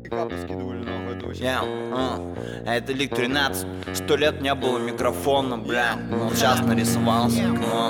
Капы скидывали, нахуй, это вообще. Это Лик 13, 100 лет не было микрофона, бля. Сейчас нарисовался.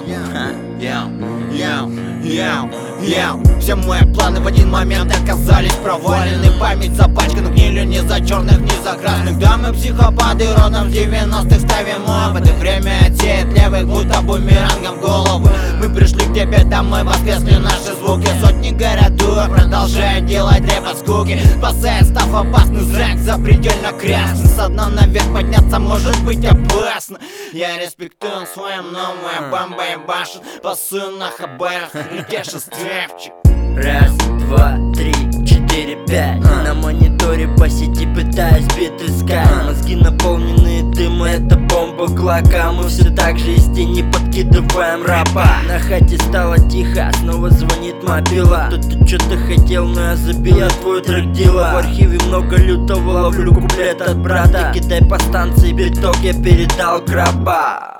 Все мои планы в один момент оказались провалены. Память запачкана гнилью ни за черных, ни за красных. Да, мы психопаты, родом в 90-х ставим в это время отсеет левых, будто бумерангом в голову. Мы пришли к тебе домой, воскресли наши звуки. Сотни городов продолжают делать рэп от скуки. Спасая, став опасный зрак, запредельно красный. С дна наверх подняться может быть опасно. Я респектую своим новым бомба и башен. Пасы на хабарах, летящий стряпчик. Раз, два, три, четыре, пять. На мониторе по сети пытаюсь бит искать. Мозги наполнены дымом, это бомба Глока. Мы все так же из тени подкидываем раба. На хате стало тихо, снова звонит мобила. Кто-то что-то хотел, но я забил, я твой трек дела. В архиве много лютого, ловлю куплет от брата. Кидай по станции биток, я передал краба.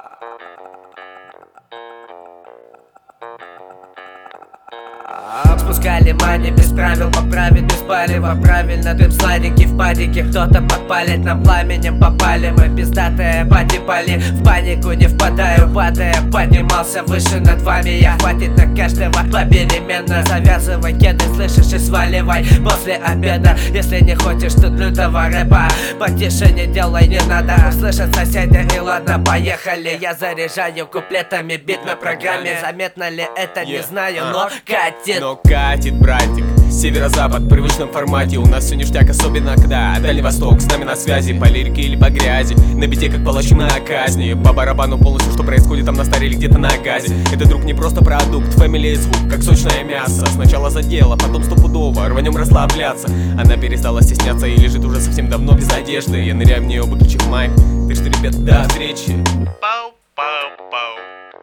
Спускали мани без правил, поправить без палева. Правильно, дым сладенький в падике. Кто-то подпалит, нам пламенем попали. Мы пиздатые бати пали. В панику не впадаю, падая. Поднимался выше над вами я. Хватит на каждого попеременно. Завязывай кеды, слышишь, и сваливай после обеда. Если не хочешь тут лютого рэпа, потише не делай, не надо. Услышат соседи и ладно, поехали. Я заряжаю куплетами бит на программе. Заметно ли это, не знаю, но катит. Но катит, братик, северо-запад в привычном формате. У нас все ништяк, особенно когда Дальний Восток с нами на связи. По лирике или по грязи, на бите как палачи на казни. По барабану полностью, что происходит там на старе или где-то на газе. Это, друг, не просто продукт, фэмили звук, как сочное мясо. Сначала задело, потом стопудово, рванем расслабляться. Она перестала стесняться и лежит уже совсем давно без одежды. Я ныряю в нее, будучи в майк. Так что, ребят, до встречи. Пау-пау-пау.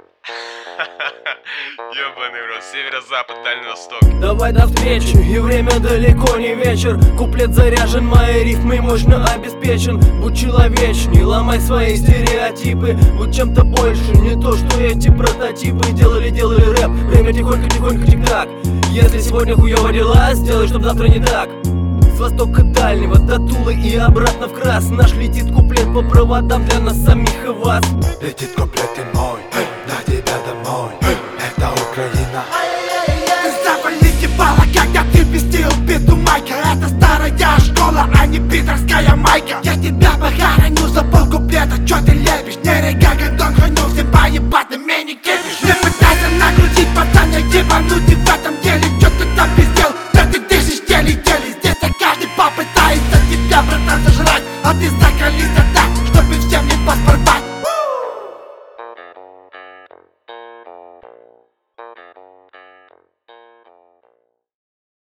Ёбаный рот, северо-запад, Дальний Восток. Давай до встречи, и время далеко не вечер. Куплет заряжен, мои рифмы мощно обеспечен. Будь человечней, ломай свои стереотипы. Будь чем-то больше, не то, что эти прототипы. Делали рэп, время тихонько тик-так. Если сегодня хуёво дела, сделай, чтоб завтра не так. С востока дальнего до Тулы и обратно в Крас. Наш летит куплет по проводам для нас самих и вас. Летит куплет и мой, на тебя домой, это Украина. Ты завали ебало, когда ты пиздил биту майка. Это старая школа, а не питерская майка. Я тебя похороню за полкуплета, чё ты лепишь? Не река, гандон, храню все поебать, на меня не кипишь. Не пытайся накрутить, пацан, я ебануть и в этом деле. Чё ты там пиздел? Да ты дышишь, теле. Здесь каждый попытается тебя, братан, сожрать. А ты закались,